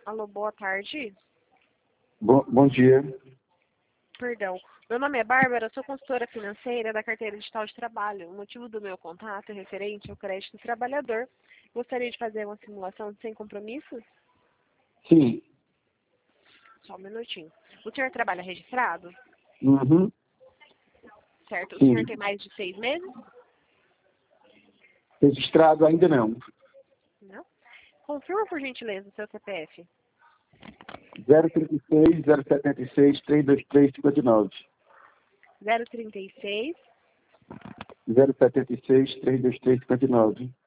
Alô, boa tarde. Bom dia. Perdão. Meu nome é Bárbara, sou consultora financeira da carteira digital de trabalho. O motivo do meu contato é referente ao crédito trabalhador. Gostaria de fazer uma simulação sem compromissos? Sim. Só um minutinho. O senhor trabalha registrado? Uhum. Certo. O Sim. senhor tem mais de 6 meses? Registrado ainda não. Não? Confirma, por gentileza, o seu CPF. 036 076 323 59. 036 076 323 59.